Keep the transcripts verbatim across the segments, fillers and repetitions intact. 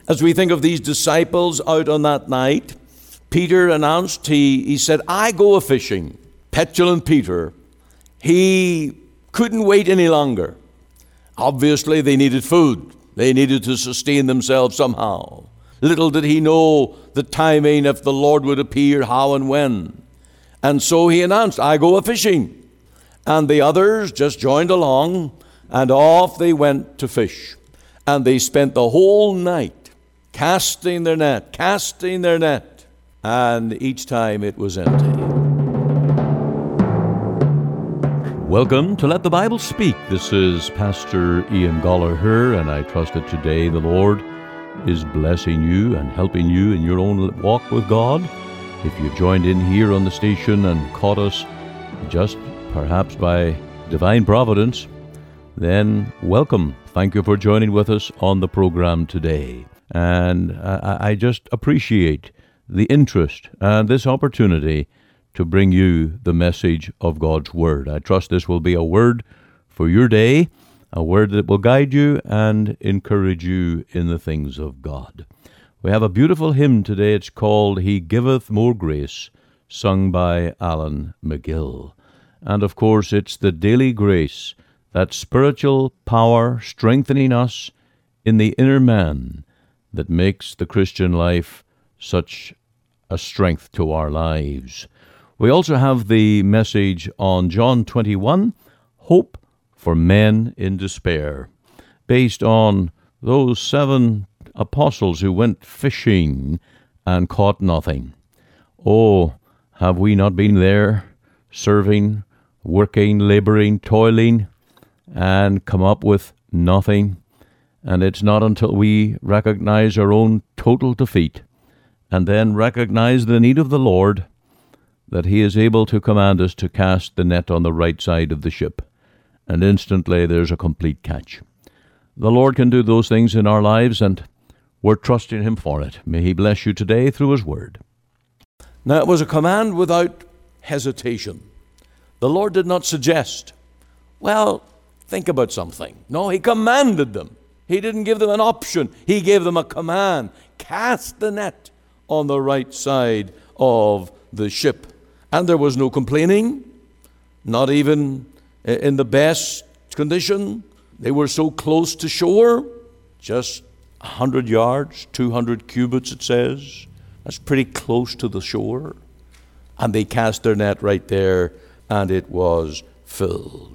As we think of these disciples out on that night, Peter announced, he, he said, I go a-fishing. Petulant Peter, he couldn't wait any longer. Obviously, they needed food. They needed to sustain themselves somehow. Little did he know the timing, if the Lord would appear, how and when. And so he announced, I go a-fishing. And the others just joined along, and off they went to fish. And they spent the whole night casting their net, casting their net, and each time it was empty. Welcome to Let the Bible Speak. This is Pastor Ian Gollaher, and I trust that today the Lord is blessing you and helping you in your own walk with God. If you've joined in here on the station and caught us just perhaps by divine providence, then welcome. Thank you for joining with us on the program today. And I, I just appreciate the interest and this opportunity to bring you the message of God's Word. I trust this will be a word for your day, a word that will guide you and encourage you in the things of God. We have a beautiful hymn today. It's called He Giveth More Grace, sung by Alan McGill. And of course, it's the daily grace, that spiritual power strengthening us in the inner man, that makes the Christian life such a strength to our lives. We also have the message on John twenty-one, Hope for Men in Despair, based on those seven apostles who went fishing and caught nothing. Oh, have we not been there, serving, working, laboring, toiling, and come up with nothing? And it's not until we recognize our own total defeat and then recognize the need of the Lord that He is able to command us to cast the net on the right side of the ship, and instantly there's a complete catch. The Lord can do those things in our lives, and we're trusting Him for it. May He bless you today through His Word. Now, it was a command without hesitation. The Lord did not suggest, well, think about something. No, He commanded them. He didn't give them an option. He gave them a command. Cast the net on the right side of the ship. And there was no complaining, not even in the best condition. They were so close to shore, just one hundred yards, two hundred cubits, it says. That's pretty close to the shore. And they cast their net right there, and it was filled.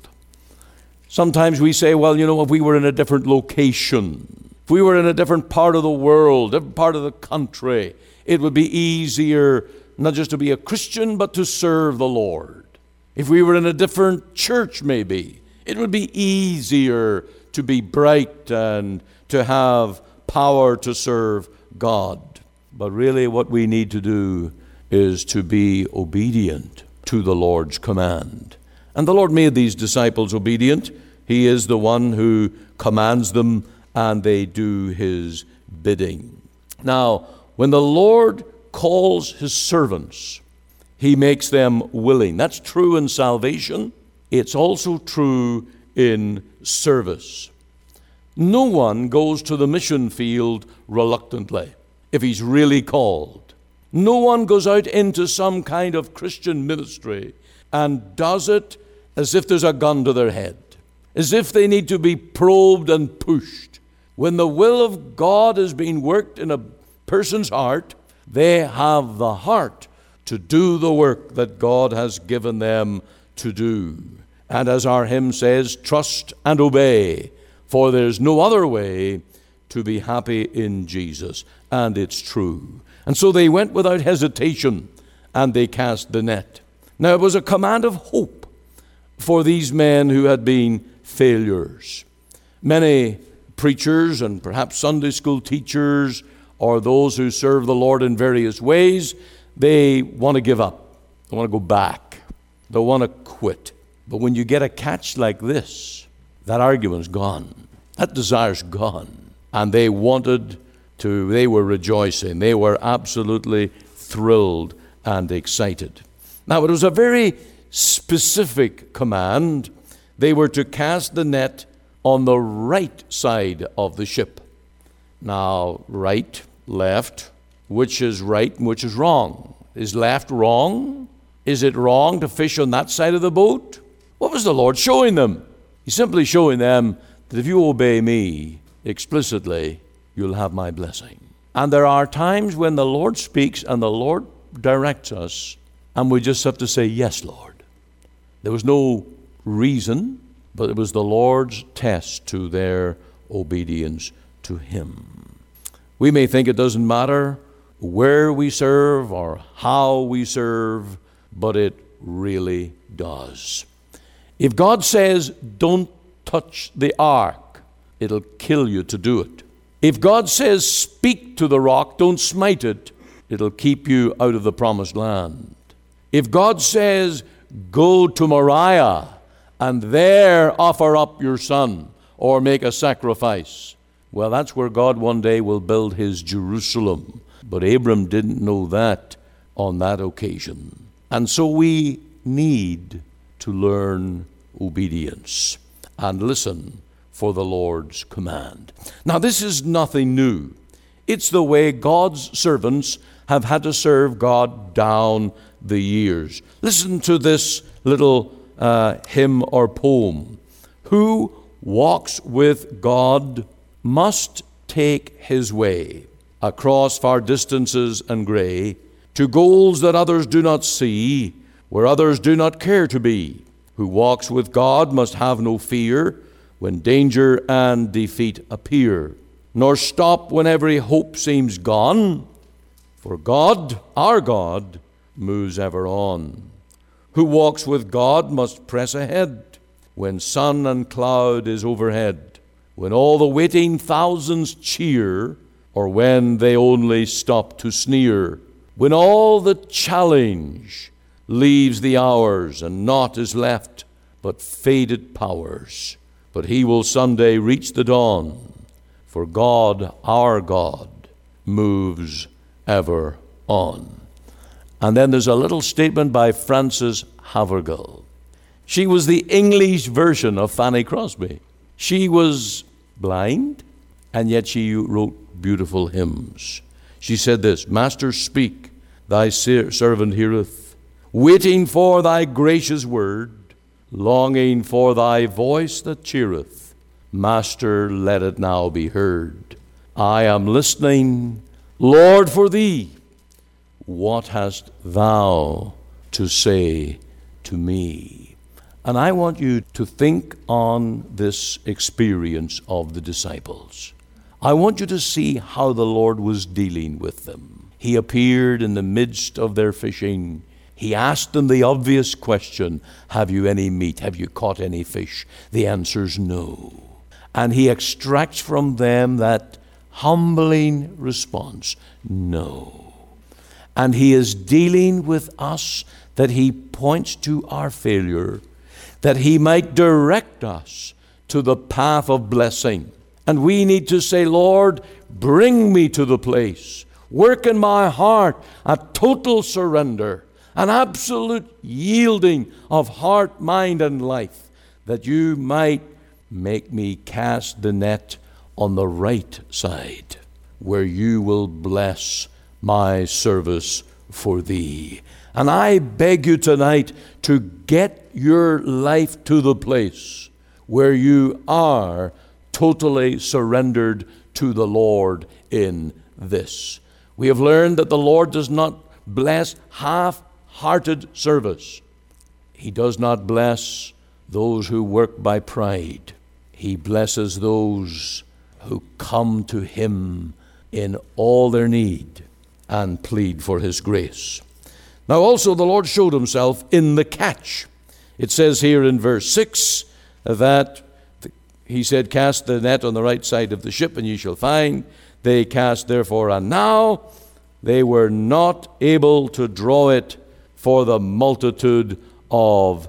Sometimes we say, well, you know, if we were in a different location, if we were in a different part of the world, different part of the country, it would be easier not just to be a Christian, but to serve the Lord. If we were in a different church, maybe, it would be easier to be bright and to have power to serve God. But really what we need to do is to be obedient to the Lord's command. And the Lord made these disciples obedient. He is the one who commands them, and they do His bidding. Now, when the Lord calls His servants, He makes them willing. That's true in salvation. It's also true in service. No one goes to the mission field reluctantly if he's really called. No one goes out into some kind of Christian ministry and does it as if there's a gun to their head, as if they need to be probed and pushed. When the will of God is being worked in a person's heart, they have the heart to do the work that God has given them to do. And as our hymn says, trust and obey, for there's no other way to be happy in Jesus. And it's true. And so they went without hesitation, and they cast the net. Now it was a command of hope for these men who had been failures. Many preachers and perhaps Sunday school teachers or those who serve the Lord in various ways, they want to give up. They want to go back. They want to quit. But when you get a catch like this, that argument's gone. That desire's gone. And they wanted to, they were rejoicing. They were absolutely thrilled and excited. Now, it was a very specific command. They were to cast the net on the right side of the ship. Now, right, left, which is right and which is wrong? Is left wrong? Is it wrong to fish on that side of the boat? What was the Lord showing them? He's simply showing them that if you obey me explicitly, you'll have my blessing. And there are times when the Lord speaks and the Lord directs us, and we just have to say, yes, Lord. There was no reason, but it was the Lord's test to their obedience to him. We may think it doesn't matter where we serve or how we serve, but it really does. If God says, don't touch the ark, it'll kill you to do it. If God says, speak to the rock, don't smite it, it'll keep you out of the promised land. If God says, go to Moriah and there offer up your son or make a sacrifice, well, that's where God one day will build his Jerusalem. But Abram didn't know that on that occasion. And so we need to learn obedience and listen for the Lord's command. Now, this is nothing new. It's the way God's servants have had to serve God down the years. Listen to this little uh, hymn or poem. Who walks with God must take his way across far distances and gray, to goals that others do not see, where others do not care to be. Who walks with God must have no fear when danger and defeat appear, nor stop when every hope seems gone, for God, our God, moves ever on. Who walks with God must press ahead when sun and cloud is overhead, when all the waiting thousands cheer, or when they only stop to sneer, when all the challenge leaves the hours and naught is left but faded powers. But he will someday reach the dawn, for God, our God, moves ever on. And then there's a little statement by Frances Havergal. She was the English version of Fanny Crosby. She was blind, and yet she wrote beautiful hymns. She said this, Master, speak, thy servant heareth, waiting for thy gracious word, longing for thy voice that cheereth. Master, let it now be heard. I am listening, Lord, for thee. What hast thou to say to me? And I want you to think on this experience of the disciples. I want you to see how the Lord was dealing with them. He appeared in the midst of their fishing. He asked them the obvious question, have you any meat? Have you caught any fish? The answer's no. And he extracts from them that humbling response, no. And he is dealing with us that he points to our failure, that he might direct us to the path of blessing. And we need to say, Lord, bring me to the place. Work in my heart a total surrender, an absolute yielding of heart, mind, and life, that you might make me cast the net on the right side, where you will bless my service for thee. And I beg you tonight to get your life to the place where you are totally surrendered to the Lord in this. We have learned that the Lord does not bless half-hearted service. He does not bless those who work by pride. He blesses those who come to him in all their need and plead for his grace. Now also the Lord showed himself in the catch. It says here in verse six that he said, cast the net on the right side of the ship, and ye shall find. They cast therefore, and now they were not able to draw it for the multitude of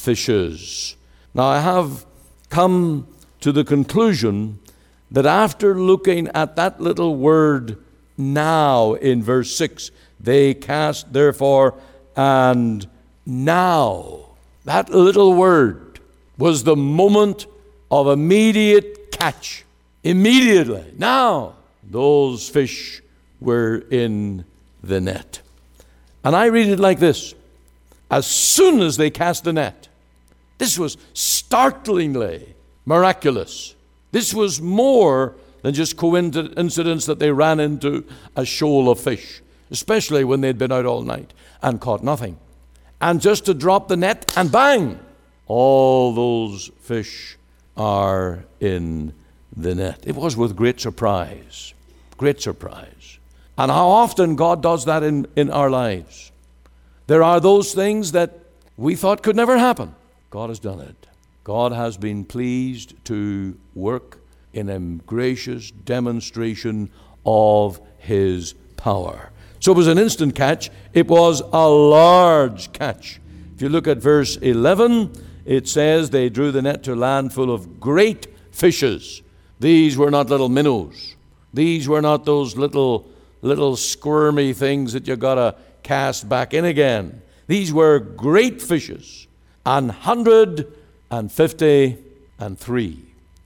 fishes. Now I have come to the conclusion that after looking at that little word now in verse six, they cast therefore, and now, that little word was the moment of immediate catch. Immediately. Now, Those fish were in the net. And I read it like this. As soon as they cast the net, this was startlingly miraculous. This was more than just coincidence that they ran into a shoal of fish, especially when they'd been out all night and caught nothing. And just to drop the net and bang, all those fish are in the net. It was with great surprise, great surprise. And how often God does that in, in our lives. There are those things that we thought could never happen. God has done it. God has been pleased to work in a gracious demonstration of His power. So it was an instant catch. It was a large catch. If you look at verse eleven, it says they drew the net to land full of great fishes. These were not little minnows. These were not those little, little squirmy things that you got to cast back in again. These were great fishes, an hundred and fifty and three.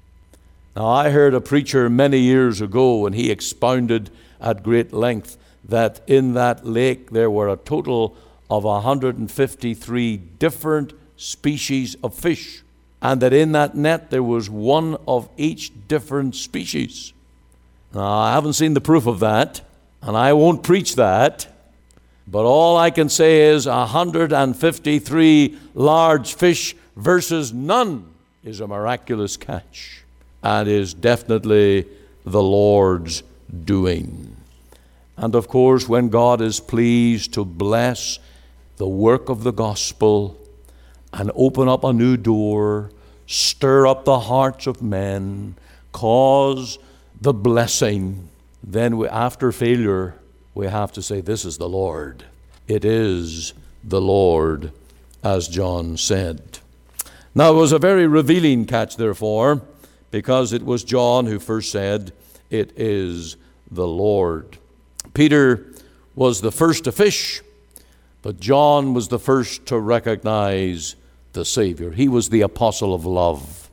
Now, I heard a preacher many years ago, and he expounded at great length that in that lake there were a total of one hundred fifty-three different species of fish, and that in that net there was one of each different species. Now, I haven't seen the proof of that, and I won't preach that, but all I can say is one hundred fifty-three large fish versus none is a miraculous catch, and is definitely the Lord's doing. And of course, when God is pleased to bless the work of the gospel and open up a new door, stir up the hearts of men, cause the blessing, then we, after failure, we have to say, this is the Lord. It is the Lord, as John said. Now, it was a very revealing catch, therefore, because it was John who first said, it is the Lord. Peter was the first to fish, but John was the first to recognize the Savior. He was the apostle of love.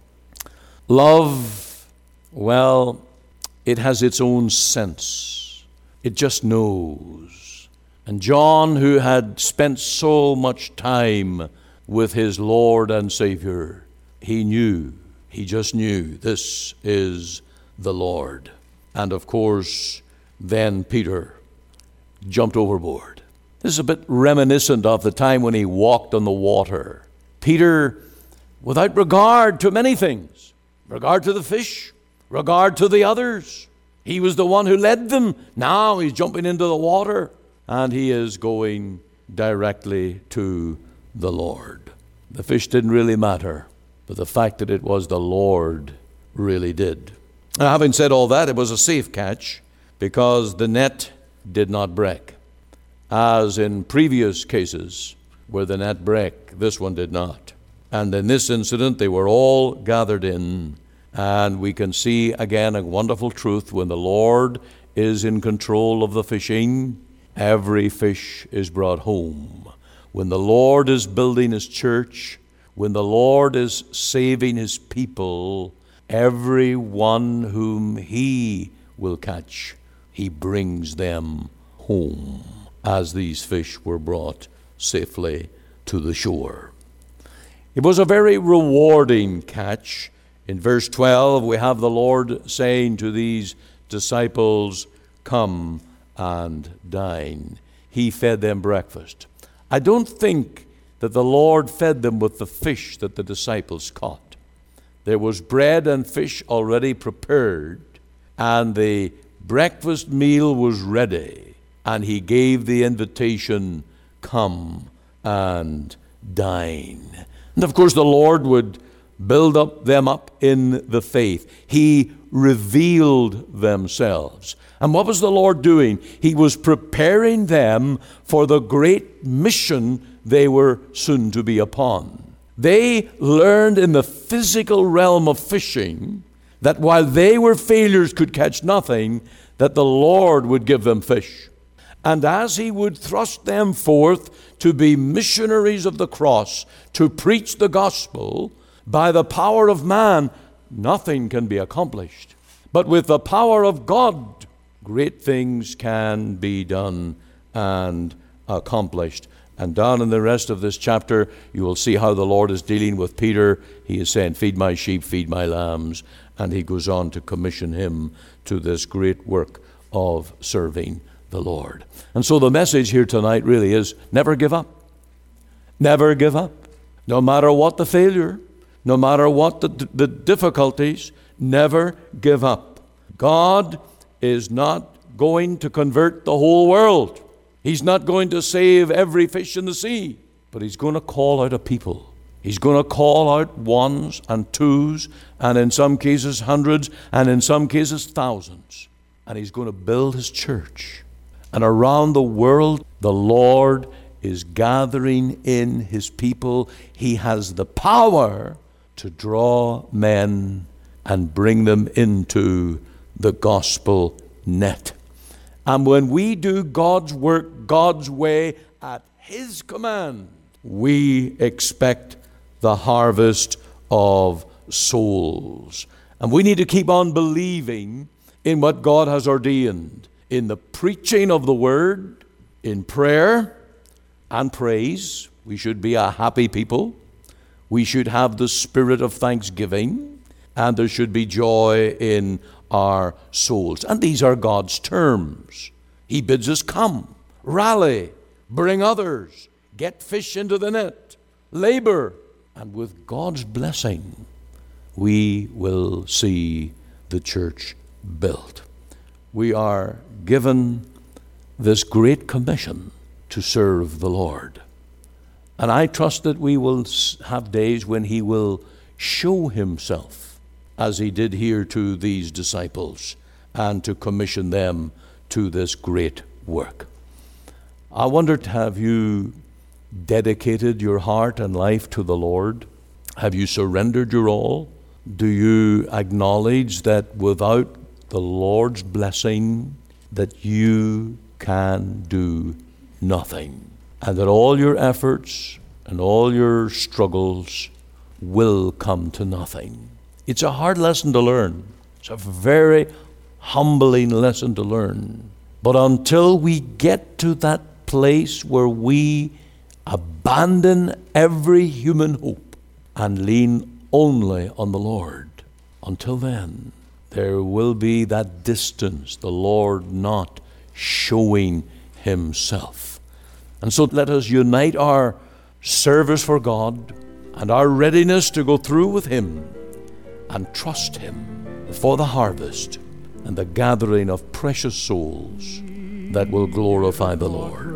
Love, well, it has its own sense. It just knows. And John, who had spent so much time with his Lord and Savior, he knew, he just knew, this is the Lord. And of course, then Peter jumped overboard. This is a bit reminiscent of the time when he walked on the water. Peter, without regard to many things, regard to the fish, regard to the others, he was the one who led them. Now he's jumping into the water, and he is going directly to the Lord. The fish didn't really matter, but the fact that it was the Lord really did. Now, having said all that, it was a safe catch, because the net did not break. As in previous cases where the net broke, this one did not. And in this incident, they were all gathered in. And we can see again a wonderful truth. When the Lord is in control of the fishing, every fish is brought home. When the Lord is building His church, when the Lord is saving His people, every one whom He will catch, He brings them home, as these fish were brought safely to the shore. It was a very rewarding catch. In verse twelve, we have the Lord saying to these disciples, "Come and dine." He fed them breakfast. I don't think that the Lord fed them with the fish that the disciples caught. There was bread and fish already prepared, and the breakfast meal was ready, and He gave the invitation, "Come and dine." And of course the Lord would build up them up in the faith. He revealed themselves. And what was the Lord doing? He was preparing them for the great mission they were soon to be upon. They learned in the physical realm of fishing that while they were failures, could catch nothing, that the Lord would give them fish. And as He would thrust them forth to be missionaries of the cross, to preach the gospel, by the power of man, nothing can be accomplished. But with the power of God, great things can be done and accomplished. And down in the rest of this chapter, you will see how the Lord is dealing with Peter. He is saying, feed my sheep, feed my lambs. And he goes on to commission him to this great work of serving the Lord. And so the message here tonight really is, never give up. Never give up. No matter what the failure, no matter what the, the difficulties, never give up. God is not going to convert the whole world. He's not going to save every fish in the sea, but he's going to call out a people. He's going to call out ones and twos, and in some cases hundreds, and in some cases thousands. And he's going to build his church. And around the world, the Lord is gathering in his people. He has the power to draw men and bring them into the gospel net. And when we do God's work God's way at his command, we expect the harvest of souls. And we need to keep on believing in what God has ordained, in the preaching of the word, in prayer and praise. We should be a happy people. We should have the spirit of thanksgiving, and there should be joy in our souls. And these are God's terms. He bids us come, rally, bring others, get fish into the net, labor, and with God's blessing, we will see the church built. We are given this great commission to serve the Lord. And I trust that we will have days when he will show himself, as he did here to these disciples, and to commission them to this great work. I wondered, have you dedicated your heart and life to the Lord? Have you surrendered your all? Do you acknowledge that without the Lord's blessing, that you can do nothing, and that all your efforts and all your struggles will come to nothing? It's a hard lesson to learn. It's a very humbling lesson to learn. But until we get to that place where we abandon every human hope and lean only on the Lord, until then, there will be that distance, the Lord not showing himself. And so let us unite our service for God and our readiness to go through with him, and trust him for the harvest and the gathering of precious souls that will glorify the Lord.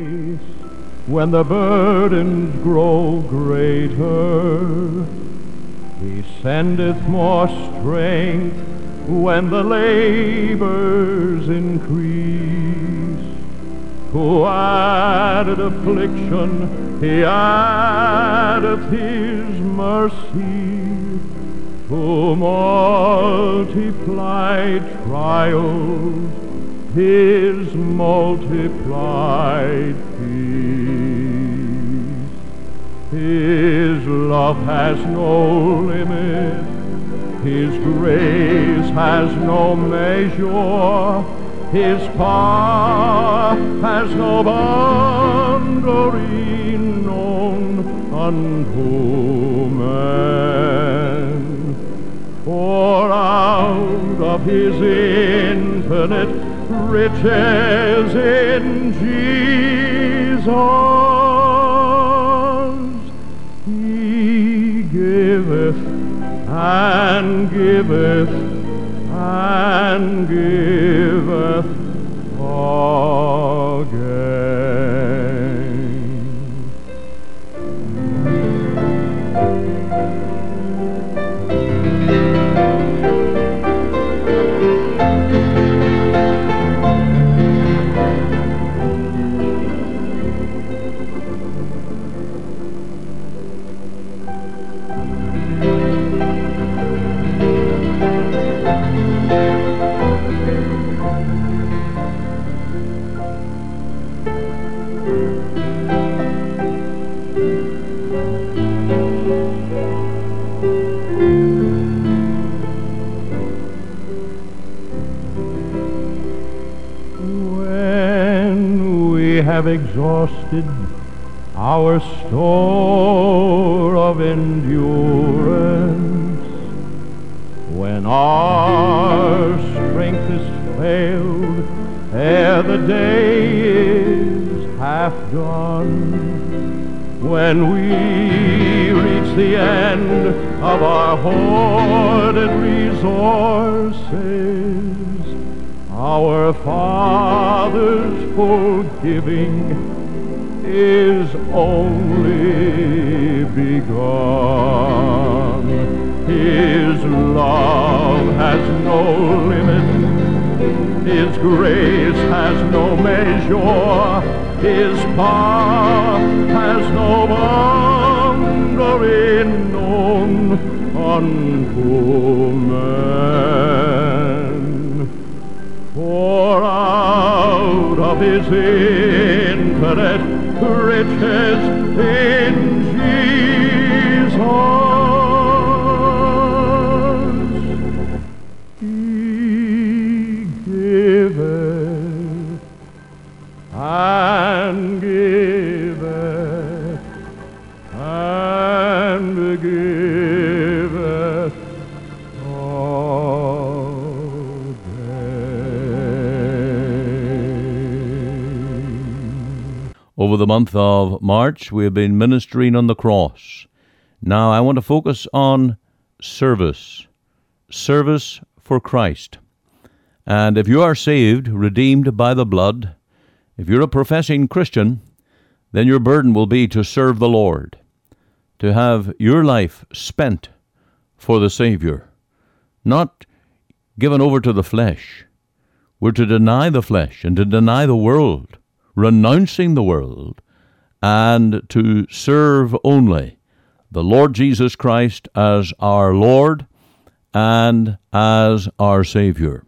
When the burdens grow greater, he sendeth more strength. When the labors increase, who added affliction, he addeth his mercy. Who multiplied trials, his multiplied peace. His love has no limit, his grace has no measure, his power has no boundary known unto man. For out of his infinite riches in Jesus, he giveth and giveth and giveth again. When we have exhausted our store of endurance, when our strength is failed ere the day is half done, when we reach the end of our hoarded resources, our Father's forgiving is only begun. His love has no limit, His grace has no measure, His power has no boundary known unto man. For out of His infinite riches in Jesus, He giveth and giveth and giveth all day. Over the month of March, we have been ministering on the cross. Now I want to focus on service. Service for Christ. And if you are saved, redeemed by the blood, if you're a professing Christian, then your burden will be to serve the Lord, to have your life spent for the Savior, not given over to the flesh. We're to deny the flesh and to deny the world, renouncing the world, and to serve only the Lord Jesus Christ as our Lord and as our Savior.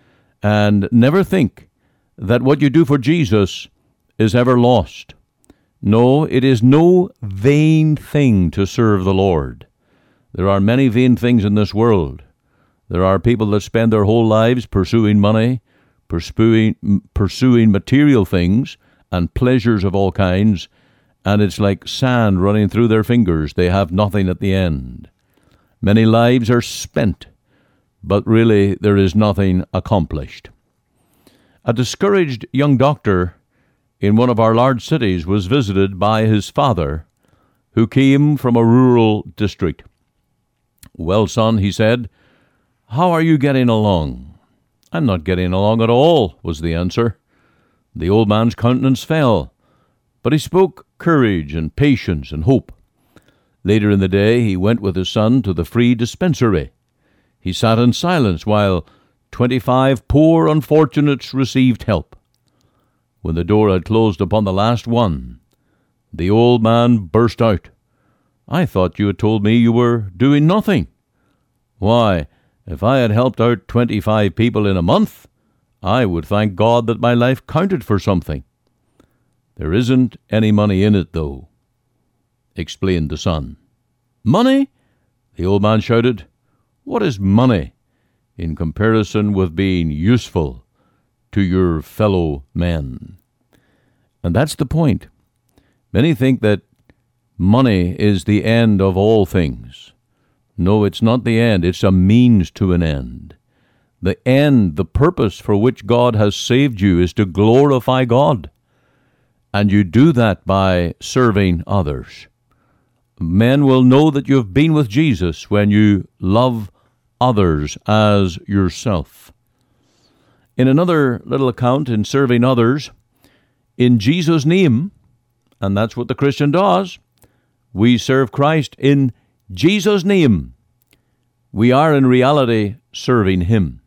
And never think that what you do for Jesus is ever lost. No, it is no vain thing to serve the Lord. There are many vain things in this world. There are people that spend their whole lives pursuing money, pursuing, pursuing material things and pleasures of all kinds, and it's like sand running through their fingers. They have nothing at the end. Many lives are spent, but really there is nothing accomplished. A discouraged young doctor in one of our large cities was visited by his father, who came from a rural district. "Well, son," he said, "how are you getting along?" "I'm not getting along at all," was the answer. The old man's countenance fell, but he spoke courage and patience and hope. Later in the day he went with his son to the free dispensary. He sat in silence while twenty-five poor unfortunates received help. When the door had closed upon the last one, the old man burst out, "I thought you had told me you were doing nothing. Why, if I had helped out twenty-five people in a month, I would thank God that my life counted for something." "There isn't any money in it, though," explained the son. "Money?" the old man shouted. "What is money in comparison with being useful to your fellow men?" And that's the point. Many think that money is the end of all things. No, it's not the end. It's a means to an end. The end, the purpose for which God has saved you is to glorify God. And you do that by serving others. Men will know that you have been with Jesus when you love others as yourself. In another little account in serving others, in Jesus' name, and that's what the Christian does, we serve Christ in Jesus' name. We are in reality serving Him.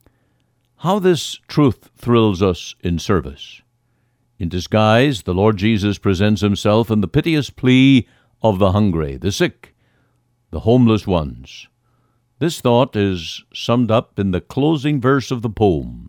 How this truth thrills us in service. In disguise, the Lord Jesus presents Himself in the piteous plea of the hungry, the sick, the homeless ones. This thought is summed up in the closing verse of the poem.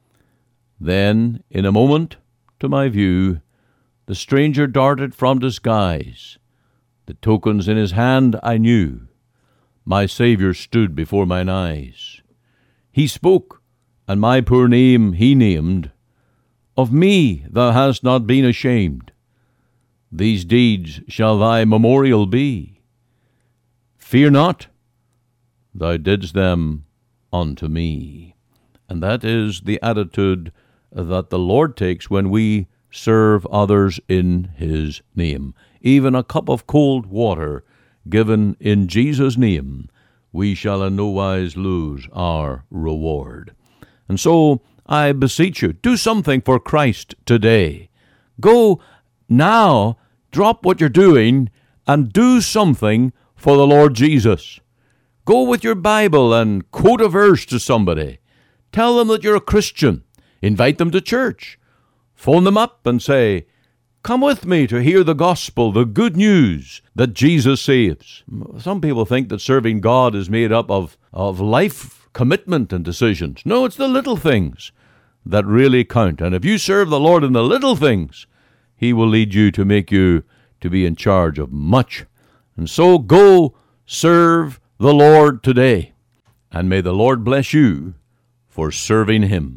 Then, in a moment, to my view, the stranger darted from disguise. The tokens in his hand I knew. My Saviour stood before mine eyes. He spoke, and my poor name he named. Of me thou hast not been ashamed. These deeds shall thy memorial be. Fear not, thou didst them unto me. And that is the attitude that the Lord takes when we serve others in His name. Even a cup of cold water given in Jesus' name, we shall in no wise lose our reward. And so I beseech you, do something for Christ today. Go now, drop what you're doing, and do something for the Lord Jesus. Go with your Bible and quote a verse to somebody. Tell them that you're a Christian. Invite them to church. Phone them up and say, come with me to hear the gospel, the good news that Jesus saves. Some people think that serving God is made up of, of life commitment and decisions. No, it's the little things that really count. And if you serve the Lord in the little things, He will lead you to make you to be in charge of much. And so go serve the Lord today. And may the Lord bless you for serving Him.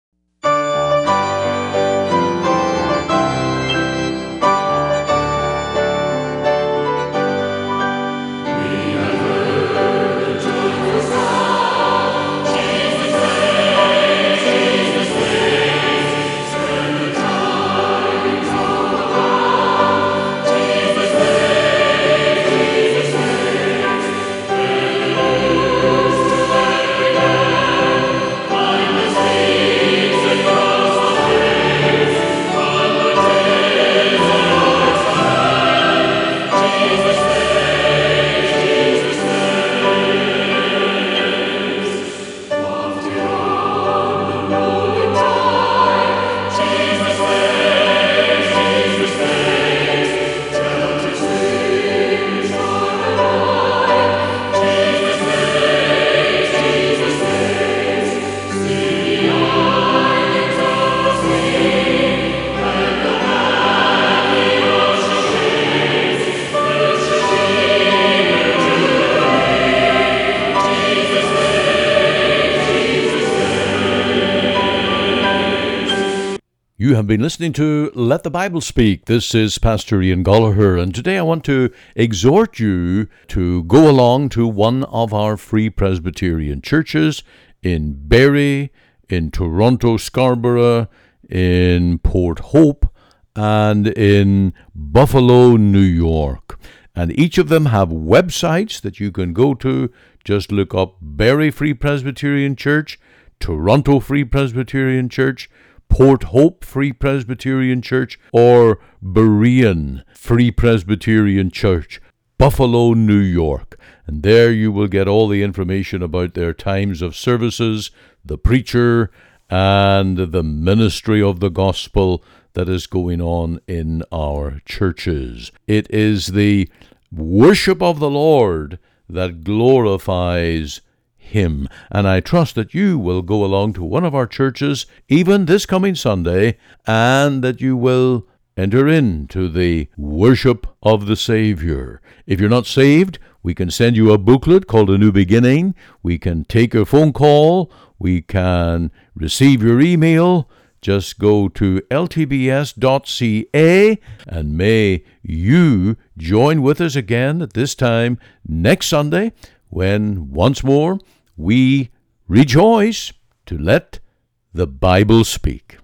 You have been listening to Let the Bible Speak. This is Pastor Ian Gollaher, and today I want to exhort you to go along to one of our Free Presbyterian churches in Barrie, in Toronto, Scarborough, in Port Hope, and in Buffalo, New York. And each of them have websites that you can go to. Just look up Barrie Free Presbyterian Church, Toronto Free Presbyterian Church, Port Hope Free Presbyterian Church, or Berean Free Presbyterian Church, Buffalo, New York. And there you will get all the information about their times of services, the preacher, and the ministry of the gospel that is going on in our churches. It is the worship of the Lord that glorifies Him. And I trust that you will go along to one of our churches, even this coming Sunday, and that you will enter into the worship of the Savior. If you're not saved, we can send you a booklet called A New Beginning. We can take your phone call. We can receive your email. Just go to L T B S dot C A, and may you join with us again at this time next Sunday, when once more we rejoice to let the Bible speak.